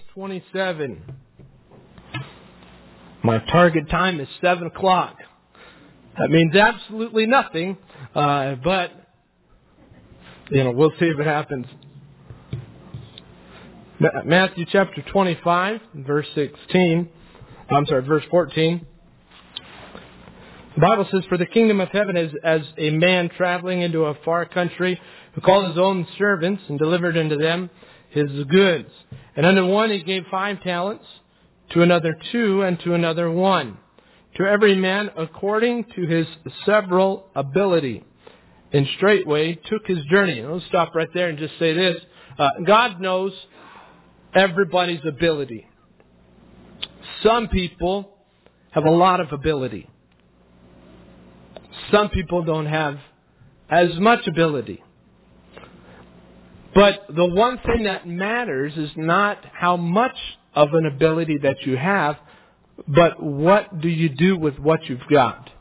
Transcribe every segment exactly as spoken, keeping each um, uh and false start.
twenty-seven. My target time is seven o'clock. That means absolutely nothing, uh, but, you know, we'll see if it happens. Matthew chapter twenty-five, verse sixteen. I'm sorry, verse fourteen. The Bible says, "For the kingdom of heaven is as a man traveling into a far country, who called his own servants and delivered unto them his goods. And unto one he gave five talents, to another two, and to another one. To every man according to his several ability. And straightway took his journey." And let's stop right there and just say this. Uh, God knows everybody's ability. Some people have a lot of ability. Some people don't have as much ability. But the one thing that matters is not how much of an ability that you have, but what do you do with what you've got.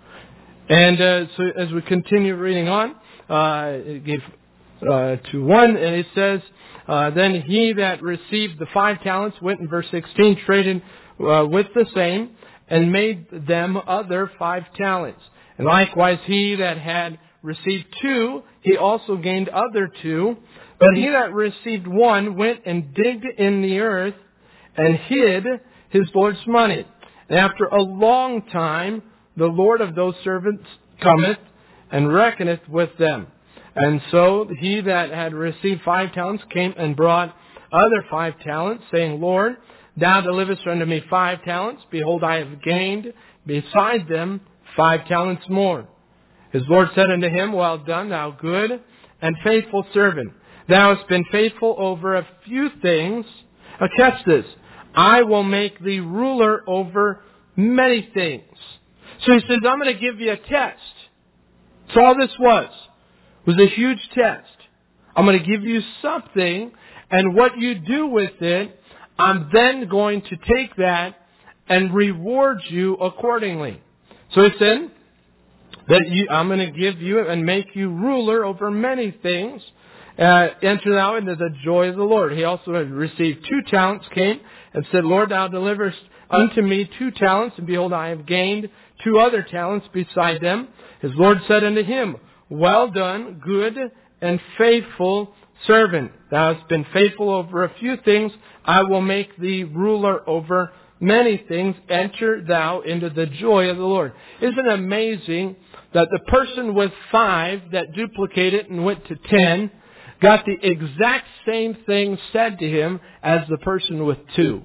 And uh, so as we continue reading on, uh, it gave uh, to one, and it says, uh, "Then he that received the five talents went," in verse sixteen, "traded uh, with the same, and made them other five talents. And likewise he that had received two, he also gained other two. But he that received one went and digged in the earth and hid his Lord's money. And after a long time, the Lord of those servants cometh and reckoneth with them. And so he that had received five talents came and brought other five talents, saying, Lord, thou deliverest unto me five talents. Behold, I have gained beside them five talents more. His Lord said unto him, Well done, thou good and faithful servant. Thou hast been faithful over a few things. Now catch this. I will make thee ruler over many things. So he says, I'm going to give you a test. That's all this was. It was a huge test. I'm going to give you something, and what you do with it, I'm then going to take that and reward you accordingly. So he said that you, I'm going to give you and make you ruler over many things. Uh, enter thou into the joy of the Lord. He also had received two talents, came and said, Lord, thou deliverest unto me two talents, and behold, I have gained two other talents beside them. His Lord said unto him, Well done, good and faithful servant. Thou hast been faithful over a few things. I will make thee ruler over many things. Enter thou into the joy of the Lord. Isn't it amazing that the person with five that duplicated and went to ten got the exact same thing said to him as the person with two?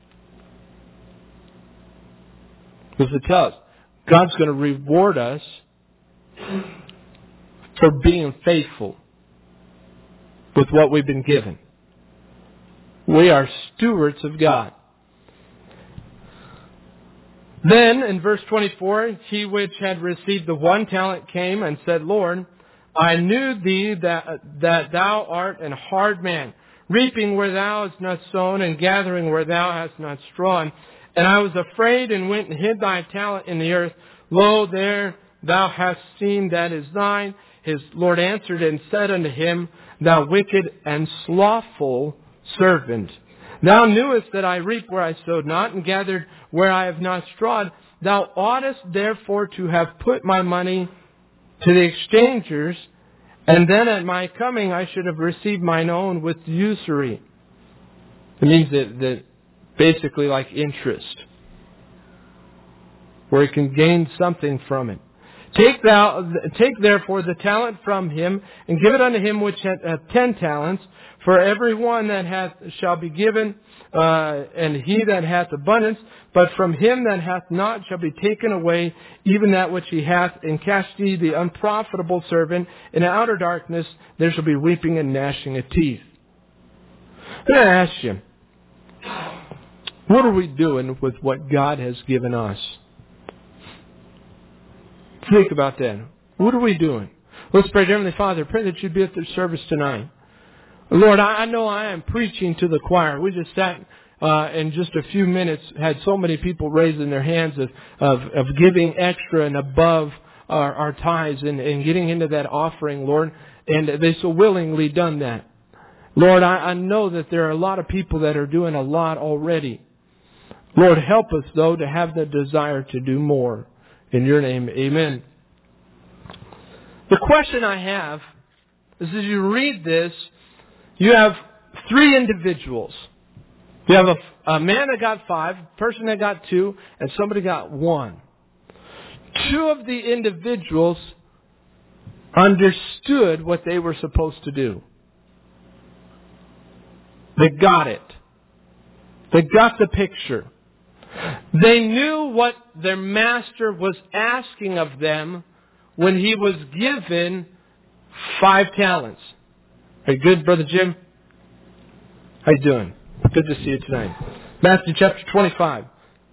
Because it tells, God's going to reward us for being faithful with what we've been given. We are stewards of God. Then, in verse twenty-four, he which had received the one talent came and said, Lord, I knew thee that, that thou art an hard man, reaping where thou hast not sown, and gathering where thou hast not strawn. And I was afraid, and went and hid thy talent in the earth. Lo, there thou hast seen that is thine. His Lord answered and said unto him, Thou wicked and slothful servant, thou knewest that I reap where I sowed not, and gathered where I have not strawed. Thou oughtest therefore to have put my money to the exchangers, and then at my coming I should have received mine own with usury. It means that, that basically like interest, where he can gain something from it. Take thou, take therefore the talent from him, and give it unto him which hath ten talents. For every one that hath shall be given, uh, and he that hath abundance. But from him that hath not shall be taken away even that which he hath. And cast ye the unprofitable servant in outer darkness. There shall be weeping and gnashing of teeth. I'm going to ask you, what are we doing with what God has given us? Think about that. What are we doing? Let's pray. Dear Heavenly Father, pray that you'd be at the service tonight. Lord, I know I am preaching to the choir. We just sat uh, in just a few minutes, had so many people raising their hands of, of, of giving extra and above our, our tithes and, and getting into that offering, Lord. And they so willingly done that. Lord, I, I know that there are a lot of people that are doing a lot already. Lord, help us, though, to have the desire to do more. In your name, amen. The question I have is, as you read this, you have three individuals. You have a, a man that got five, a person that got two, and somebody got one. Two of the individuals understood what they were supposed to do. They got it. They got the picture. They knew what their master was asking of them when he was given five talents. Are you good, Brother Jim? How you doing? Good to see you tonight. Matthew chapter twenty-five.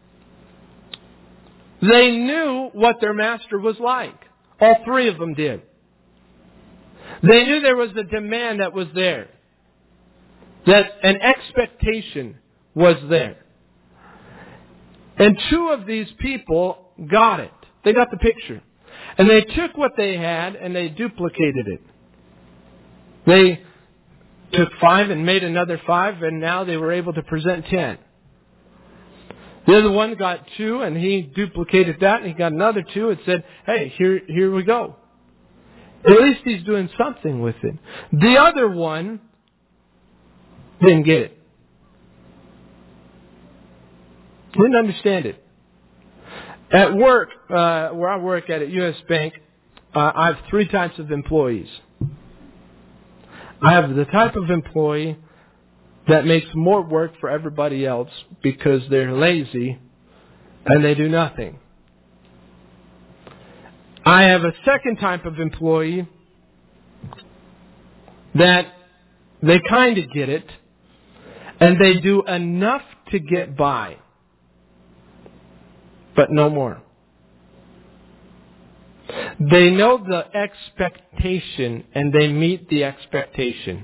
They knew what their master was like. All three of them did. They knew there was a demand that was there. That an expectation was there. And two of these people got it. They got the picture. And they took what they had and they duplicated it. They took five and made another five, and now they were able to present ten. The other one got two, and he duplicated that, and he got another two and said, hey, here, here we go. At least he's doing something with it. The other one didn't get it. Didn't understand it. At work, uh, where I work at at U S Bank, uh, I have three types of employees. I have the type of employee that makes more work for everybody else because they're lazy and they do nothing. I have a second type of employee that they kind of get it and they do enough to get by, but no more. They know the expectation and they meet the expectation.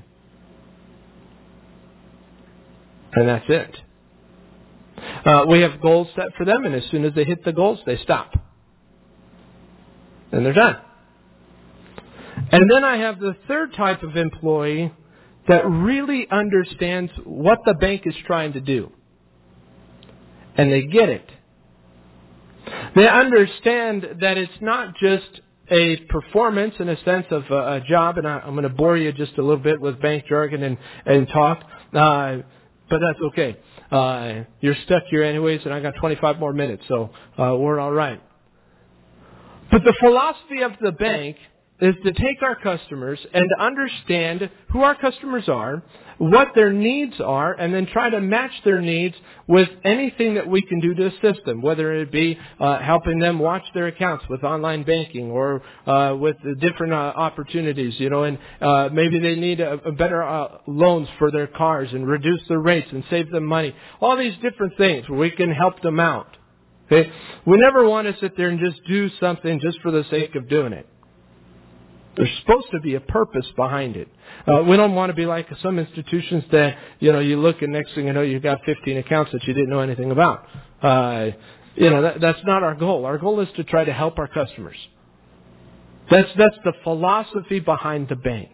And that's it. Uh, we have goals set for them, and as soon as they hit the goals, they stop. And they're done. And then I have the third type of employee that really understands what the bank is trying to do. And they get it. They understand that it's not just a performance in a sense of a, a job, and I, I'm going to bore you just a little bit with bank jargon and, and talk, uh, but that's okay. Uh, you're stuck here anyways, and I got twenty-five more minutes, so uh, we're all right. But the philosophy of the bank is to take our customers and to understand who our customers are, what their needs are, and then try to match their needs with anything that we can do to assist them, whether it be uh, helping them watch their accounts with online banking or uh, with different uh, opportunities, you know, and uh, maybe they need a, a better uh, loans for their cars and reduce their rates and save them money. All these different things where we can help them out. Okay? We never want to sit there and just do something just for the sake of doing it. There's supposed to be a purpose behind it. Uh, we don't want to be like some institutions that, you know, you look and next thing you know, you've got fifteen accounts that you didn't know anything about. Uh, you know, that, that's not our goal. Our goal is to try to help our customers. That's, that's the philosophy behind the bank.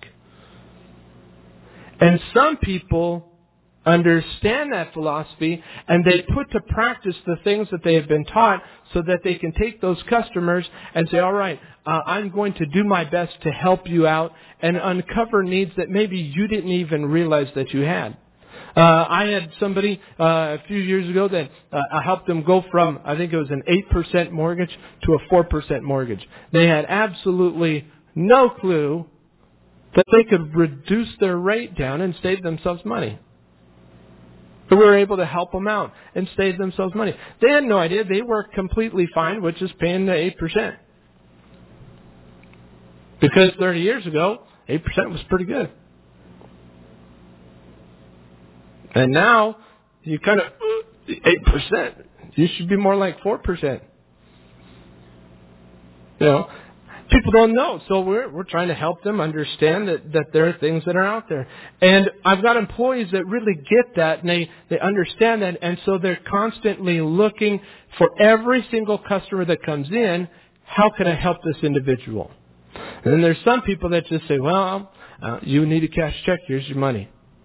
And some people understand that philosophy and they put to practice the things that they have been taught so that they can take those customers and say, all right, uh, I'm going to do my best to help you out and uncover needs that maybe you didn't even realize that you had. Uh, I had somebody uh, a few years ago that uh, I helped them go from, I think it was an eight percent mortgage to a four percent mortgage. They had absolutely no clue that they could reduce their rate down and save themselves money. So we were able to help them out and save themselves money. They had no idea. They were completely fine with just paying the eight percent. Because thirty years ago, eight percent was pretty good. And now, you kind of, eight percent. You should be more like four percent. You know, people don't know. So we're we're trying to help them understand that, that there are things that are out there. And I've got employees that really get that and they, they understand that. And so they're constantly looking for every single customer that comes in, how can I help this individual? And then there's some people that just say, well, uh, you need a cash check, here's your money.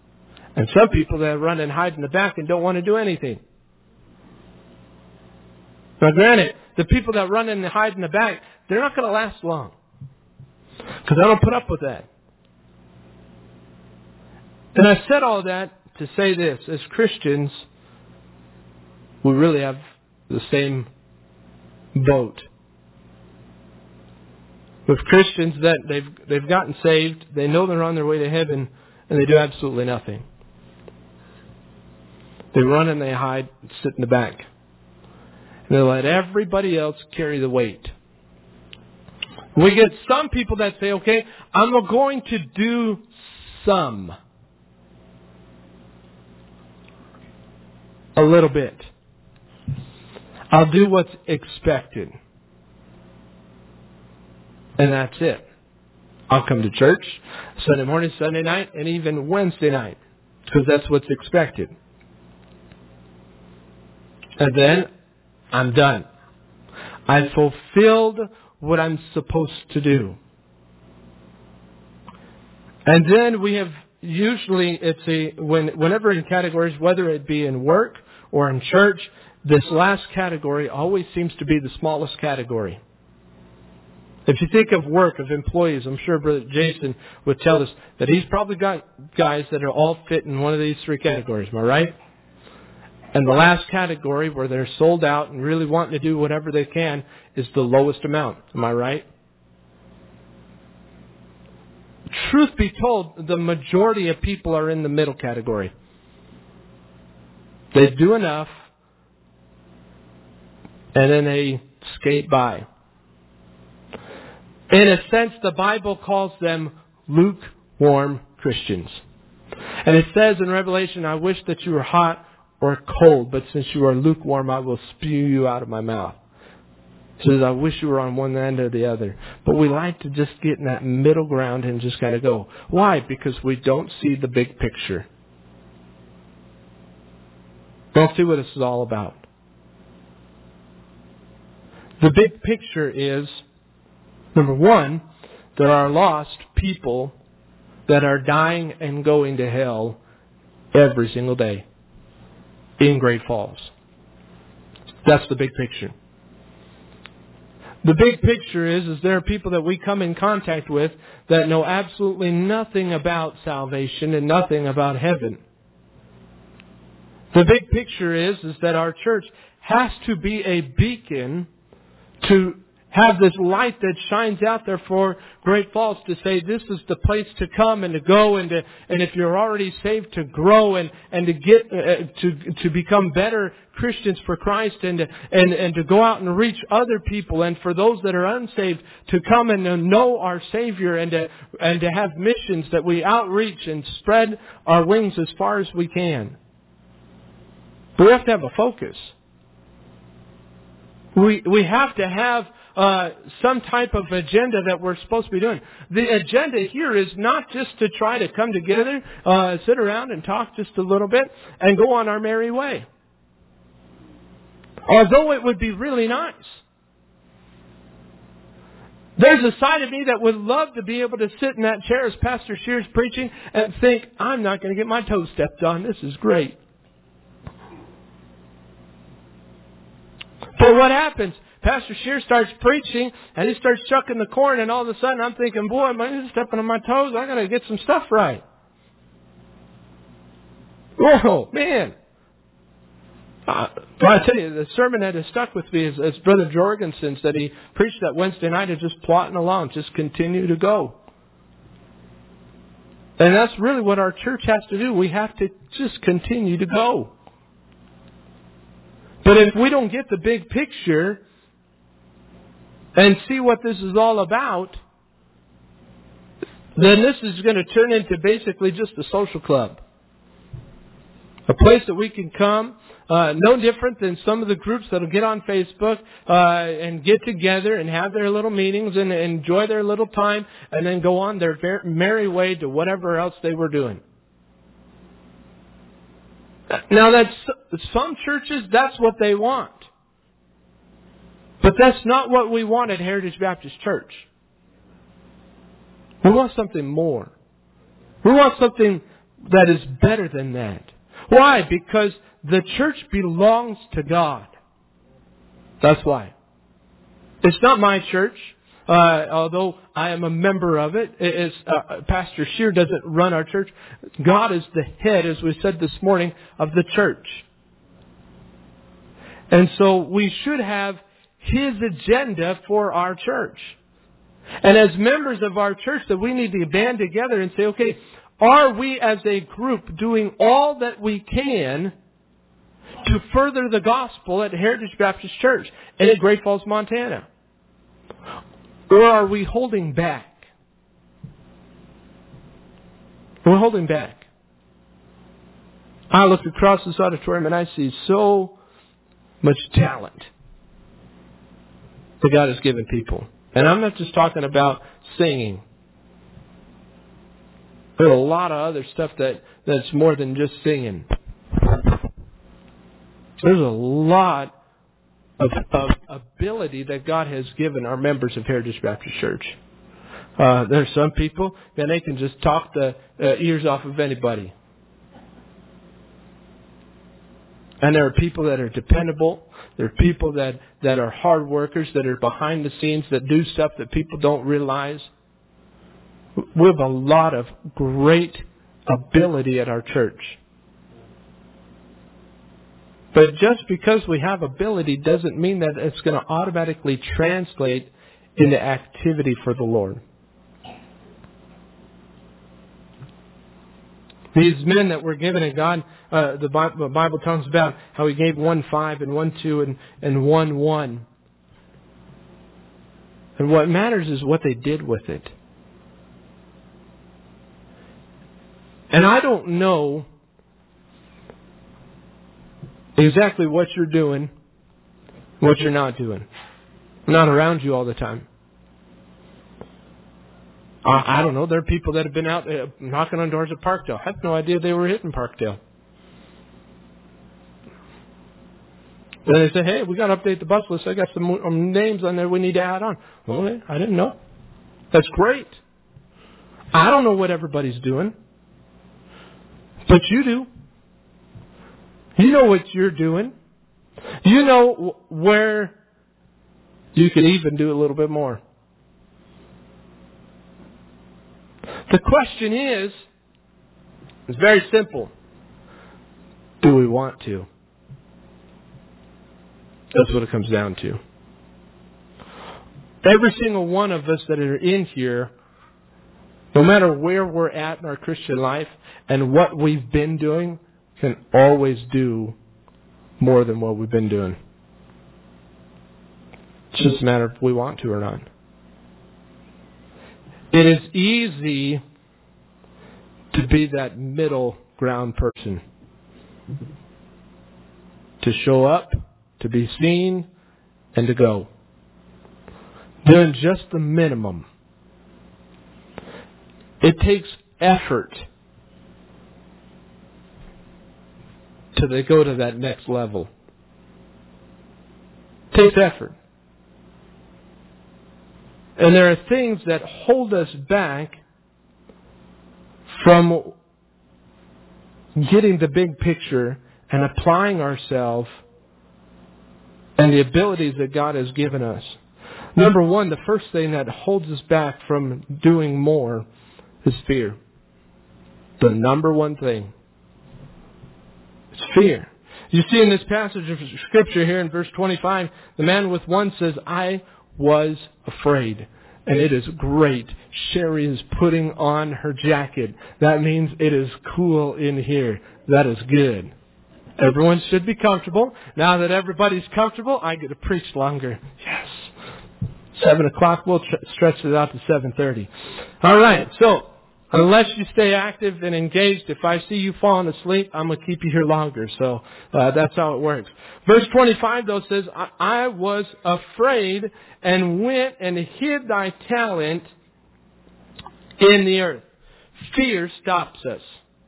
And some people that run and hide in the back and don't want to do anything. Now granted, the people that run and hide in the back, they're not going to last long. Because I don't put up with that. And I said all that to say this. As Christians, we really have the same boat. With Christians that they've they've gotten saved, they know they're on their way to heaven, and they do absolutely nothing. They run and they hide and sit in the back. And they let everybody else carry the weight. We get some people that say, okay, I'm going to do some. A little bit. I'll do what's expected. And that's it. I'll come to church Sunday morning, Sunday night, and even Wednesday night. Because that's what's expected. And then I'm done. I've fulfilled what I'm supposed to do. And then we have usually, it's a, when, whenever in categories, whether it be in work or in church, this last category always seems to be the smallest category. If you think of work, of employees, I'm sure Brother Jason would tell us that he's probably got guys that are all fit in one of these three categories. Am I right? And the last category, where they're sold out and really wanting to do whatever they can, is the lowest amount. Am I right? Truth be told, the majority of people are in the middle category. They do enough, and then they skate by. In a sense, the Bible calls them lukewarm Christians. And it says in Revelation, I wish that you were hot or cold, but since you are lukewarm, I will spew you out of my mouth. It says, I wish you were on one end or the other. But we like to just get in that middle ground and just kind of go. Why? Because we don't see the big picture. Don't see what this is all about. The big picture is, number one, there are lost people that are dying and going to hell every single day in Great Falls. That's the big picture. The big picture is, is there are people that we come in contact with that know absolutely nothing about salvation and nothing about heaven. The big picture is, is that our church has to be a beacon to have this light that shines out there for Great Falls to say this is the place to come and to go and to, and if you're already saved, to grow and, and to get uh, to to become better Christians for Christ and to, and and to go out and reach other people, and for those that are unsaved to come and to know our Savior and to and to have missions that we outreach and spread our wings as far as we can. But we have to have a focus. We we have to have Uh, some type of agenda that we're supposed to be doing. The agenda here is not just to try to come together, uh, sit around and talk just a little bit and go on our merry way. Although it would be really nice. There's a side of me that would love to be able to sit in that chair as Pastor Shear's preaching and think, I'm not going to get my toes stepped on. This is great. But what happens? Pastor Shear starts preaching, and he starts chucking the corn, and all of a sudden I'm thinking, boy, I'm stepping on my toes. I got to get some stuff right. Whoa, man. Uh, I tell you, the sermon that has stuck with me is, is Brother Jorgensen's that he preached that Wednesday night of just plotting along, just continue to go. And that's really what our church has to do. We have to just continue to go. But if we don't get the big picture and see what this is all about, then this is going to turn into basically just a social club. A place that we can come, uh, no different than some of the groups that will get on Facebook uh, and get together and have their little meetings and enjoy their little time and then go on their merry way to whatever else they were doing. Now, that's some churches, that's what they want. But that's not what we want at Heritage Baptist Church. We want something more. We want something that is better than that. Why? Because the church belongs to God. That's why. It's not my church, uh, although I am a member of it. It's, uh, Pastor Scheer doesn't run our church. God is the head, as we said this morning, of the church. And so we should have His agenda for our church. And as members of our church, that we need to band together and say, okay, are we as a group doing all that we can to further the gospel at Heritage Baptist Church and in Great Falls, Montana? Or are we holding back? We're holding back. I look across this auditorium and I see so much talent that God has given people. And I'm not just talking about singing. There's a lot of other stuff that, that's more than just singing. There's a lot of, of ability that God has given our members of Heritage Baptist Church. Uh, there's some people, and they can just talk the uh, ears off of anybody. And there are people that are dependable. There are people that, that are hard workers, that are behind the scenes, that do stuff that people don't realize. We have a lot of great ability at our church. But just because we have ability doesn't mean that it's going to automatically translate into activity for the Lord. These men that were given to God, uh, the Bible, Bible talks about how He gave one five and one two and, and one one. And what matters is what they did with it. And I don't know exactly what you're doing, what you're not doing. I'm not around you all the time. I, I don't know. There are people that have been out uh, knocking on doors at Parkdale. I have no idea they were hitting Parkdale. And they say, hey, we got to update the bus list. I got some um, names on there we need to add on. Well, I didn't know. That's great. I don't know what everybody's doing. But you do. You know what you're doing. You know where you could even do a little bit more. The question is, it's very simple. Do we want to? That's what it comes down to. Every single one of us that are in here, no matter where we're at in our Christian life and what we've been doing, can always do more than what we've been doing. It's just a matter if we want to or not. It is easy to be that middle ground person. To show up, to be seen, and to go. Doing just the minimum. It takes effort to they go to that next level. It takes effort. And there are things that hold us back from getting the big picture and applying ourselves and the abilities that God has given us. Number one, the first thing that holds us back from doing more is fear. The number one thing. It's fear. You see in this passage of Scripture here in verse twenty-five, the man with one says, I was afraid. And it is great. Sherry is putting on her jacket. That means it is cool in here. That is good. Everyone should be comfortable. Now that everybody's comfortable, I get to preach longer. Yes. Seven o'clock, we'll tr- stretch it out to seven thirty. All right. So, unless you stay active and engaged, if I see you falling asleep, I'm going to keep you here longer. So, uh, that's how it works. Verse twenty-five, though, says, I, I was afraid and went and hid thy talent in the earth. Fear stops us.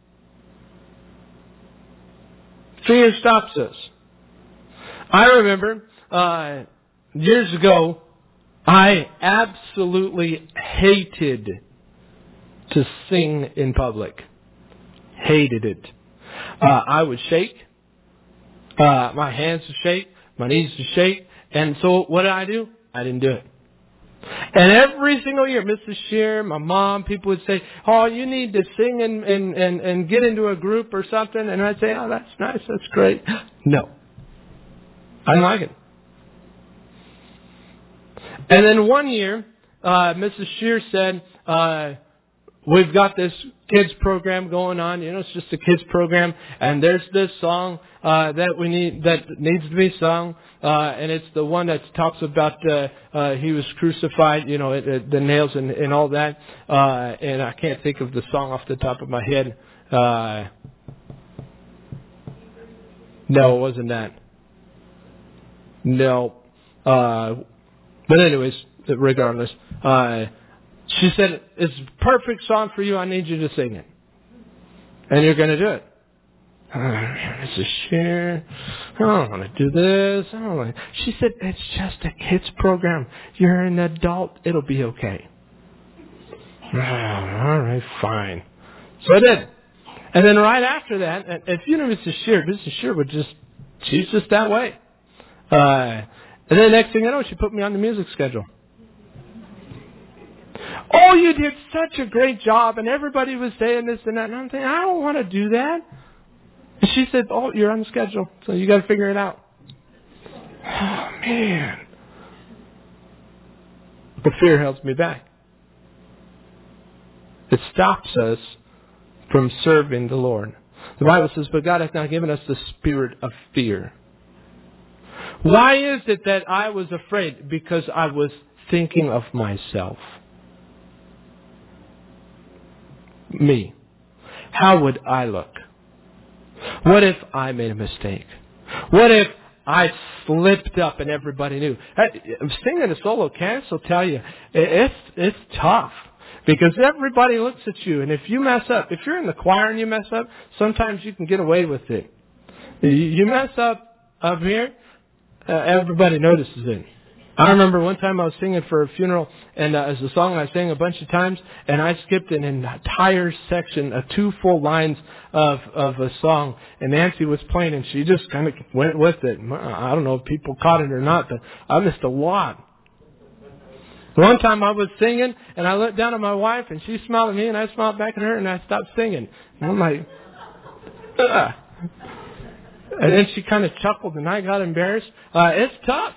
Fear stops us. I remember uh, years ago, I absolutely hated to sing in public. Hated it. Uh, I would shake. Uh, my hands would shake. My knees would shake. And so what did I do? I didn't do it. And every single year, Missus Shear, my mom, people would say, oh, you need to sing and, and, and, and get into a group or something. And I'd say, oh, that's nice. That's great. No. I didn't like it. And then one year, uh, Missus Shear said, uh, we've got this kids program going on. You know, it's just a kids program. And there's this song uh, that we need that needs to be sung. Uh, and it's the one that talks about uh, uh, he was crucified, you know, it, it, the nails and, and all that. Uh, and I can't think of the song off the top of my head. Uh, no, it wasn't that. No. Uh, but anyways, regardless. Uh, she said, it's a perfect song for you. I need you to sing it. And you're going to do it. Uh, Missus Shear, I don't want to do this. I don't want to. She said, it's just a kids program. You're an adult. It'll be okay. Uh, all right, fine. So I did. And then right after that, if you know Missus Shear, Missus Shear would just, she's just that way. Uh, and then next thing I know, she put me on the music schedule. Oh, you did such a great job, and everybody was saying this and that. And I'm thinking, I don't want to do that. And she said, oh, you're on the schedule, so you got to figure it out. Oh, man. But fear holds me back. It stops us from serving the Lord. The Bible says, but God hath not given us the spirit of fear. Why is it that I was afraid? Because I was thinking of myself. Me. How would I look? What if I made a mistake? What if I slipped up and everybody knew? Singing a solo cast will tell you, it's it's tough. Because everybody looks at you, and if you mess up, if you're in the choir and you mess up, sometimes you can get away with it. You mess up up here, uh, everybody notices it. I remember one time I was singing for a funeral, and uh, it was a song I sang a bunch of times, and I skipped an entire section, uh, two full lines of of a song, and Nancy was playing, and she just kind of went with it. I don't know if people caught it or not, but I missed a lot. One time I was singing, and I looked down at my wife, and she smiled at me, and I smiled back at her, and I stopped singing. And I'm like, ugh. And then she kind of chuckled, and I got embarrassed. Uh, it's tough.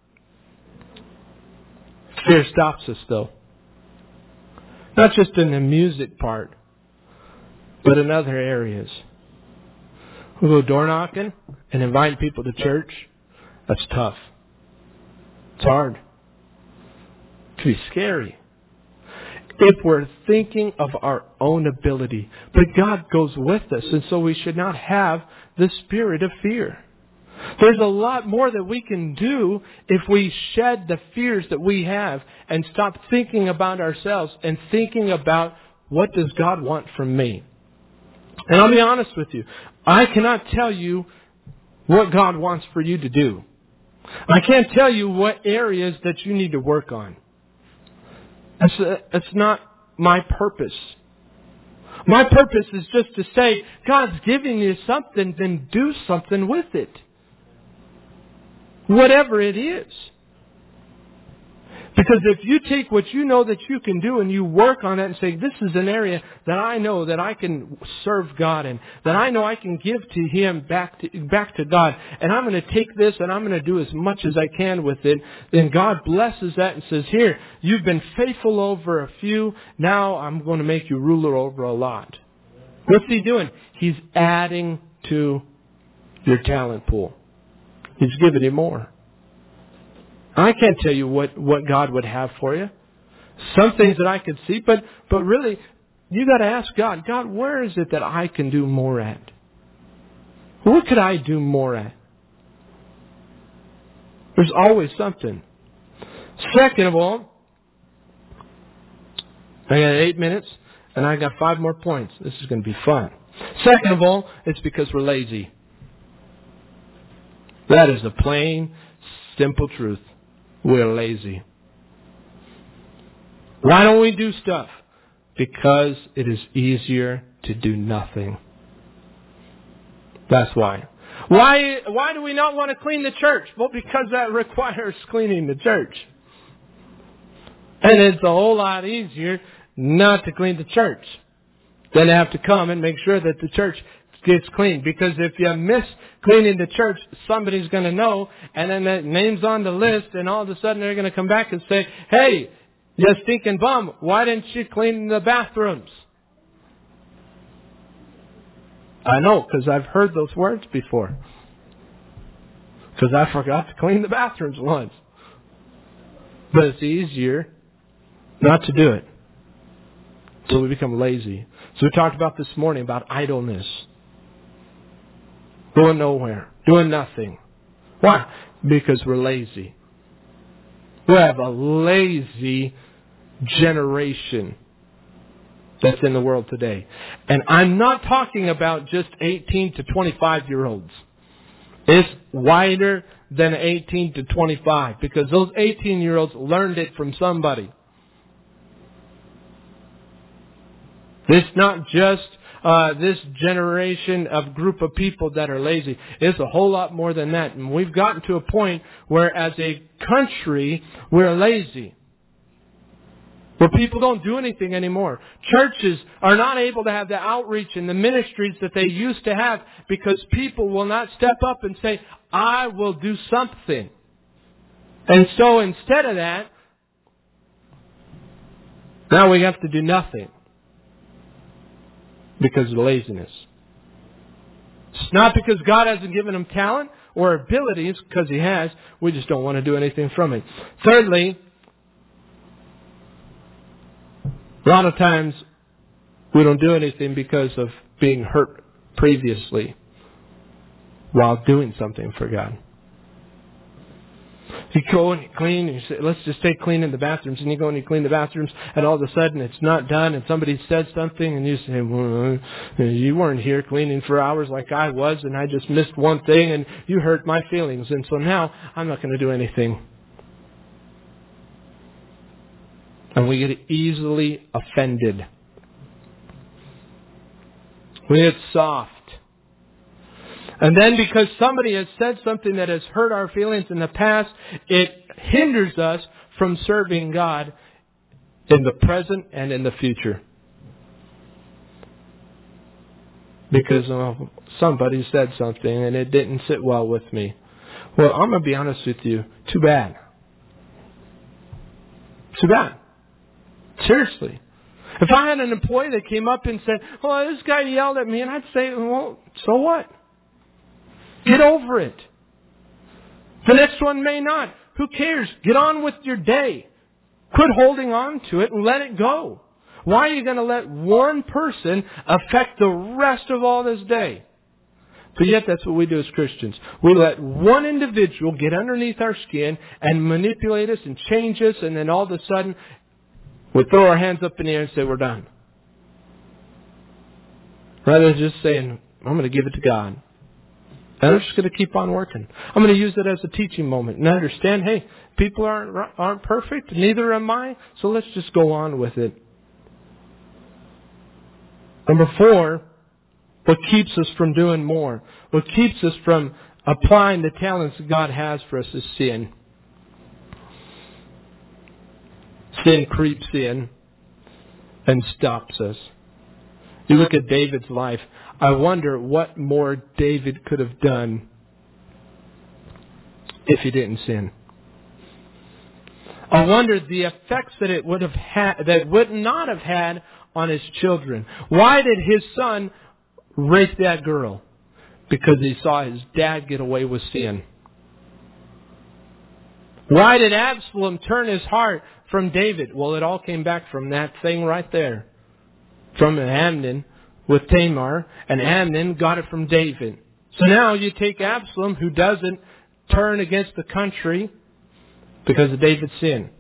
Fear stops us, though. Not just in the music part, but in other areas. We go door knocking and invite people to church. That's tough. It's hard. It can be scary. If we're thinking of our own ability. But God goes with us, and so we should not have the spirit of fear. There's a lot more that we can do if we shed the fears that we have and stop thinking about ourselves and thinking about what does God want from me. And I'll be honest with you. I cannot tell you what God wants for you to do. I can't tell you what areas that you need to work on. That's, uh, that's not my purpose. My purpose is just to say, God's giving you something, then do something with it. Whatever it is. Because if you take what you know that you can do and you work on it and say, this is an area that I know that I can serve God in, that I know I can give to Him back to, back to God, and I'm going to take this and I'm going to do as much as I can with it, then God blesses that and says, here, you've been faithful over a few, now I'm going to make you ruler over a lot. What's He doing? He's adding to your talent pool. He's giving you more. I can't tell you what, what God would have for you. Some things that I could see, but, but really, you got to ask God, God, where is it that I can do more at? What could I do more at? There's always something. Second of all, I got eight minutes, and I got five more points. This is going to be fun. Second of all, it's because we're lazy. That is the plain, simple truth. We're lazy. Why don't we do stuff? Because it is easier to do nothing. That's why. Why, why do we not want to clean the church? Well, because that requires cleaning the church. And it's a whole lot easier not to clean the church than to have to come and make sure that the church gets clean. Because if you miss cleaning the church, somebody's going to know, and then that name's on the list, and all of a sudden they're going to come back and say, hey, you stinking bum, why didn't you clean the bathrooms? I know, because I've heard those words before. Because I forgot to clean the bathrooms once. But it's easier not to do it. So we become lazy. So we talked about this morning about idleness. Going nowhere. Doing nothing. Why? Because we're lazy. We have a lazy generation that's in the world today. And I'm not talking about just eighteen to twenty-five year olds. It's wider than eighteen to twenty-five, because those eighteen year olds learned it from somebody. It's not just uh, this generation of group of people that are lazy. It's a whole lot more than that. And we've gotten to a point where as a country, we're lazy. Where people don't do anything anymore. Churches are not able to have the outreach and the ministries that they used to have because people will not step up and say, I will do something. And so instead of that, now we have to do nothing because of laziness. It's not because God hasn't given them talent or abilities, because He has. We just don't want to do anything from it. Thirdly, a lot of times we don't do anything because of being hurt previously while doing something for God. You go and you clean, and you say, let's just take cleaning the bathrooms, and you go and you clean the bathrooms, and all of a sudden it's not done, and somebody said something, and you say, well, you weren't here cleaning for hours like I was, and I just missed one thing, and you hurt my feelings, and so now I'm not going to do anything. And we get easily offended. We get soft. And then because somebody has said something that has hurt our feelings in the past, it hinders us from serving God in the present and in the future. Because oh, somebody said something and it didn't sit well with me. Well, I'm going to be honest with you. Too bad. Too bad. Seriously. If I had an employee that came up and said, oh, this guy yelled at me, and I'd say, well, so what? Get over it. The next one may not. Who cares? Get on with your day. Quit holding on to it and let it go. Why are you going to let one person affect the rest of all this day? But yet that's what we do as Christians. We let one individual get underneath our skin and manipulate us and change us, and then all of a sudden we throw our hands up in the air and say we're done. Rather than just saying, I'm going to give it to God. And I'm just going to keep on working. I'm going to use it as a teaching moment and understand, hey, people aren't aren't perfect, neither am I, so let's just go on with it. Number four, what keeps us from doing more, what keeps us from applying the talents that God has for us is sin. Sin creeps in and stops us. You look at David's life. I wonder what more David could have done if he didn't sin. I wonder the effects that it would have had, that would not have had on his children. Why did his son rape that girl? Because he saw his dad get away with sin. Why did Absalom turn his heart from David? Well, it all came back from that thing right there. From Amnon with Tamar, and Amnon got it from David. So now you take Absalom, who doesn't turn against the country because of David's sin.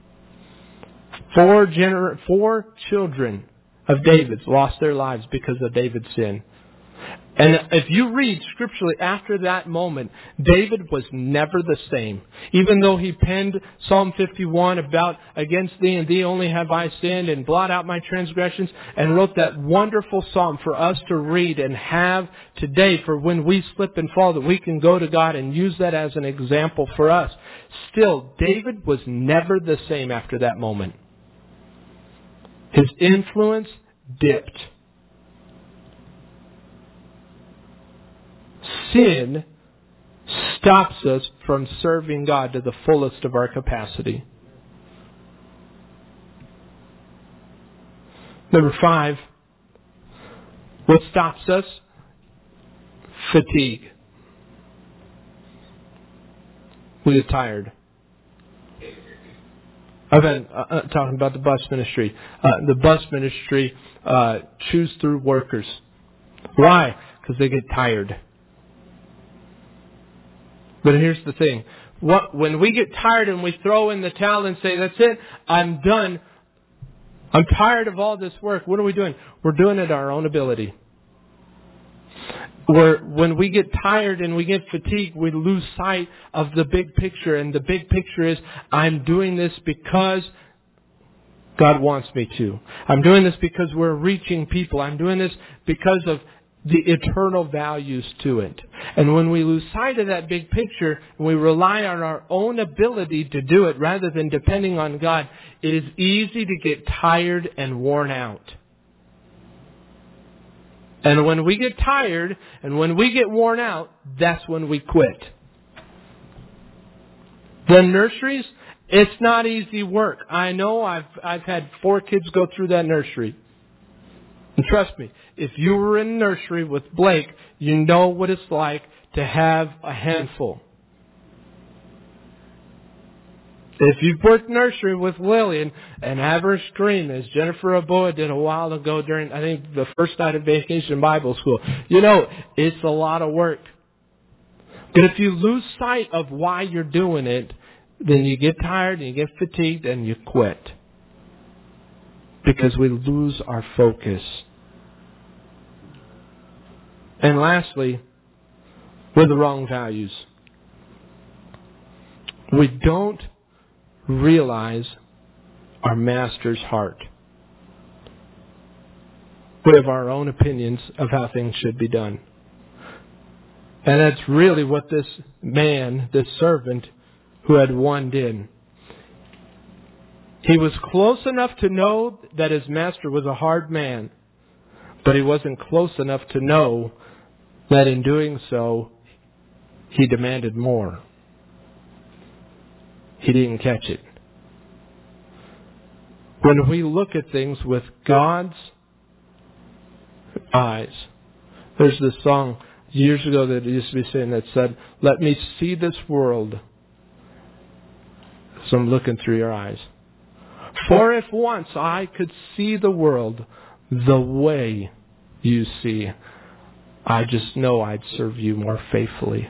Four, gener- four children of David's lost their lives because of David's sin. And if you read scripturally after that moment, David was never the same. Even though he penned Psalm fifty-one about against thee and thee only have I sinned and blot out my transgressions, and wrote that wonderful psalm for us to read and have today for when we slip and fall, that we can go to God and use that as an example for us. Still, David was never the same after that moment. His influence dipped. Sin stops us from serving God to the fullest of our capacity. Number five, what stops us? Fatigue. We get tired. I've been uh, talking about the bus ministry. Uh, the bus ministry uh, chews through workers. Why? Because they get tired. But here's the thing. What, when we get tired and we throw in the towel and say, that's it, I'm done. I'm tired of all this work. What are we doing? We're doing it our own ability. We're, when we get tired and we get fatigued, we lose sight of the big picture. And the big picture is, I'm doing this because God wants me to. I'm doing this because we're reaching people. I'm doing this because of the eternal values to it. And when we lose sight of that big picture and we rely on our own ability to do it rather than depending on God, it is easy to get tired and worn out. And when we get tired and when we get worn out, that's when we quit. The nurseries, it's not easy work. I know I've I've had four kids go through that nursery. And trust me, if you were in nursery with Blake, you know what it's like to have a handful. If you've worked nursery with Lillian and have her scream, as Jennifer Aboa did a while ago during, I think, the first night of Vacation Bible School, you know, it's a lot of work. But if you lose sight of why you're doing it, then you get tired and you get fatigued and you quit. Because we lose our focus. And lastly, with the wrong values. We don't realize our Master's heart. We have our own opinions of how things should be done. And that's really what this man, this servant who had one did. He was close enough to know that his master was a hard man, but he wasn't close enough to know that in doing so, he demanded more. He didn't catch it. When we look at things with God's eyes, there's this song years ago that used to be saying that said, "Let me see this world, so I'm looking through your eyes. For if once I could see the world the way you see, I just know I'd serve you more faithfully."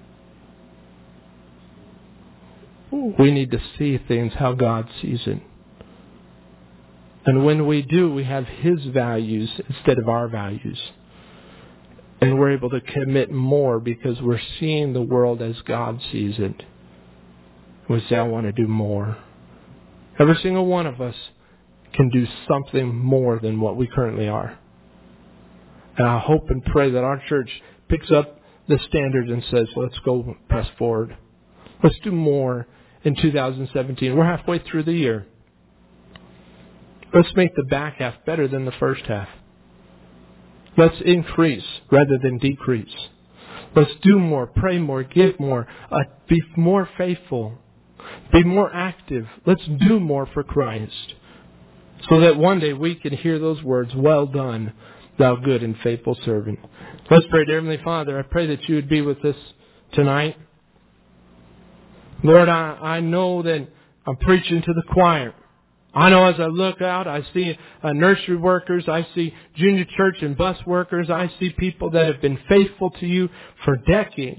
We need to see things how God sees it. And when we do, we have His values instead of our values. And we're able to commit more because we're seeing the world as God sees it. We say, I want to do more. Every single one of us can do something more than what we currently are. And I hope and pray that our church picks up the standard and says, let's go press forward. Let's do more in two thousand seventeen. We're halfway through the year. Let's make the back half better than the first half. Let's increase rather than decrease. Let's do more, pray more, give more, uh, be more faithful, be more active. Let's do more for Christ so that one day we can hear those words, well done, thou good and faithful servant. Let's pray. Dear Heavenly Father, I pray that you would be with us tonight. Lord, I, I know that I'm preaching to the choir. I know as I look out, I see uh, nursery workers, I see junior church and bus workers, I see people that have been faithful to you for decades.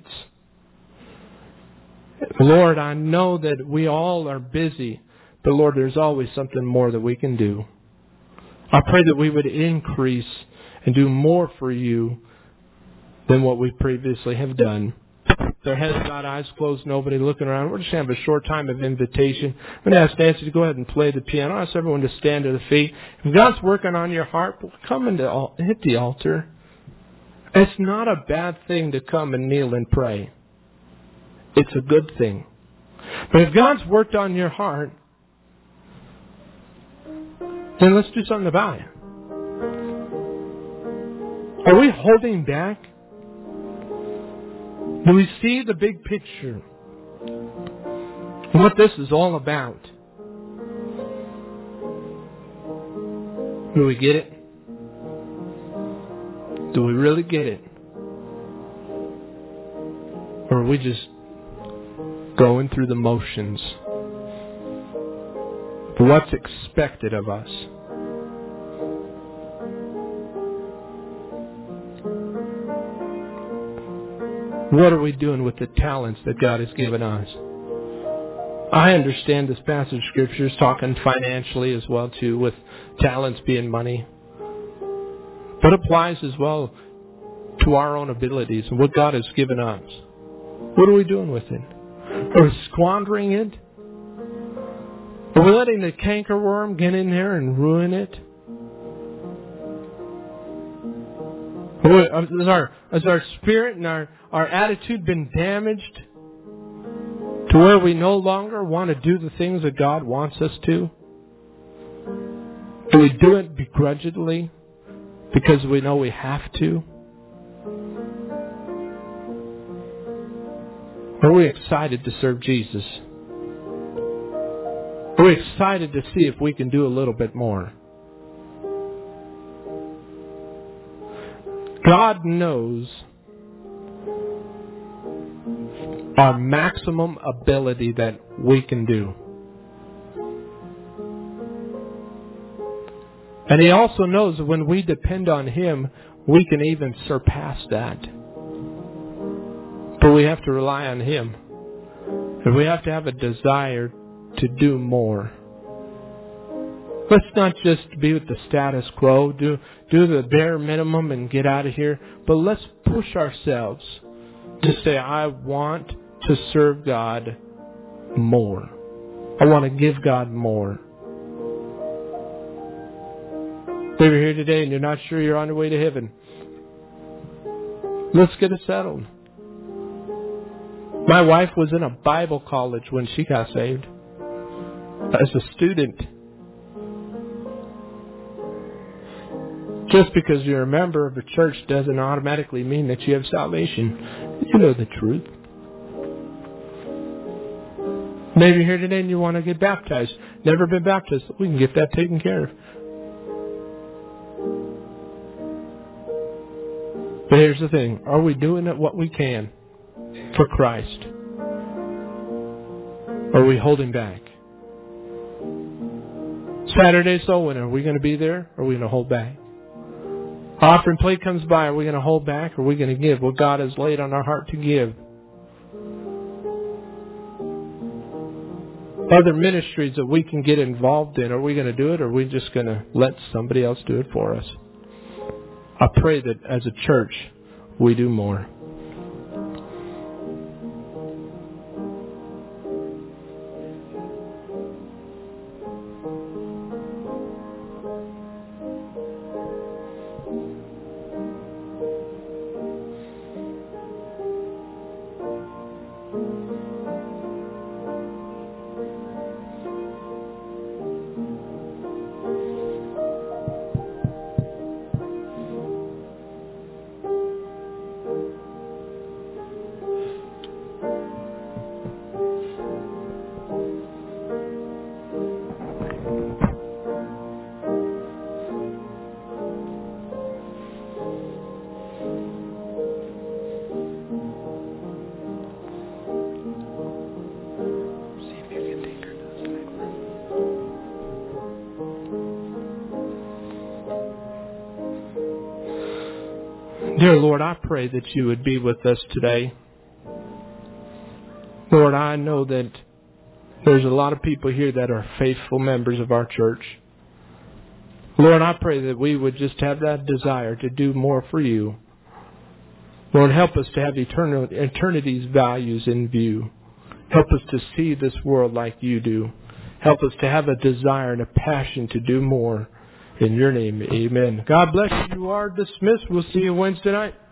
Lord, I know that we all are busy, but Lord, there's always something more that we can do. I pray that we would increase and do more for you than what we previously have done. Their heads bowed, eyes closed, nobody looking around. We're just going to have a short time of invitation. I'm going to ask Nancy to go ahead and play the piano. I ask everyone to stand to the feet. If God's working on your heart, come and hit the altar. It's not a bad thing to come and kneel and pray. It's a good thing. But if God's worked on your heart, then let's do something about it. Are we holding back? Do we see the big picture? And what this is all about? Do we get it? Do we really get it? Or are we just going through the motions for what's expected of us? What are we doing with the talents that God has given us? I understand this passage of Scripture is talking financially as well too, with talents being money. But it applies as well to our own abilities and what God has given us. What are we doing with it? Are we squandering it? Are we letting the cankerworm get in there and ruin it? Has our, has our spirit and our, our attitude been damaged to where we no longer want to do the things that God wants us to? Do we do it begrudgingly because we know we have to? Are we excited to serve Jesus? Are we excited to see if we can do a little bit more? God knows our maximum ability that we can do. And He also knows that when we depend on Him, we can even surpass that. But we have to rely on Him. And we have to have a desire to do more. Let's not just be with the status quo, do do the bare minimum and get out of here. But let's push ourselves to say, I want to serve God more. I want to give God more. If you're here today and you're not sure you're on your way to heaven, let's get it settled. My wife was in a Bible college when she got saved. As a student. Just because you're a member of a church doesn't automatically mean that you have salvation. You know the truth. Maybe you're here today and you want to get baptized. Never been baptized. We can get that taken care of. But here's the thing. Are we doing what we can for Christ? Or are we holding back? Saturday soul winner. Are we going to be there? Or are we going to hold back? Offering plate comes by. Are we going to hold back? Or are we going to give what God has laid on our heart to give? Other ministries that we can get involved in. Are we going to do it? Or are we just going to let somebody else do it for us? I pray that as a church, we do more. Dear Lord, I pray that you would be with us today. Lord, I know that there's a lot of people here that are faithful members of our church. Lord, I pray that we would just have that desire to do more for you. Lord, help us to have eternal, eternity's values in view. Help us to see this world like you do. Help us to have a desire and a passion to do more. In your name, amen. God bless you. You are dismissed. We'll see you Wednesday night.